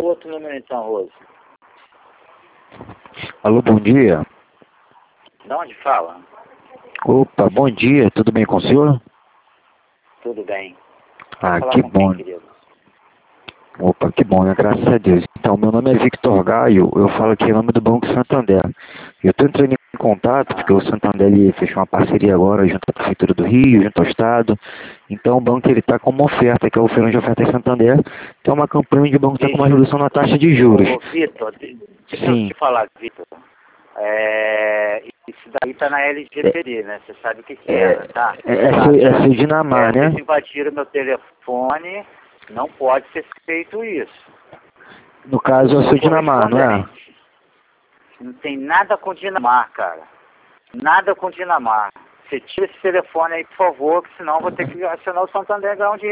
outro número então, Rose. Alô, bom dia. De onde fala? Opa, bom dia, tudo bem com o senhor? Tudo bem. Ah, Falar que com bom. quem, querido? Opa, que bom, né? Graças a Deus. Então, meu nome é Victor Gaio, eu falo aqui em nome do Banco Santander. Eu estou entrando em contato porque o Santander ele fechou uma parceria agora junto à Prefeitura do Rio, junto ao Estado. Então, o banco ele está com uma oferta, que é o Feirão de Ofertas Santander, que é uma campanha onde o banco está com uma redução na taxa de juros. Ô, Vitor, deixa eu Sim. te falar, Vitor. Isso daí tá na LGPD, né? Você sabe o que é, tá? É seu Dinamar, né? Vocês invadiram meu telefone, não pode ser feito isso. No caso, é o seu Dinamar, não é? Não tem nada com Dinamar, cara. Nada com Dinamar. Você tira esse telefone aí, por favor, que senão eu vou ter que acionar o Santander e ganhar um dinheiro.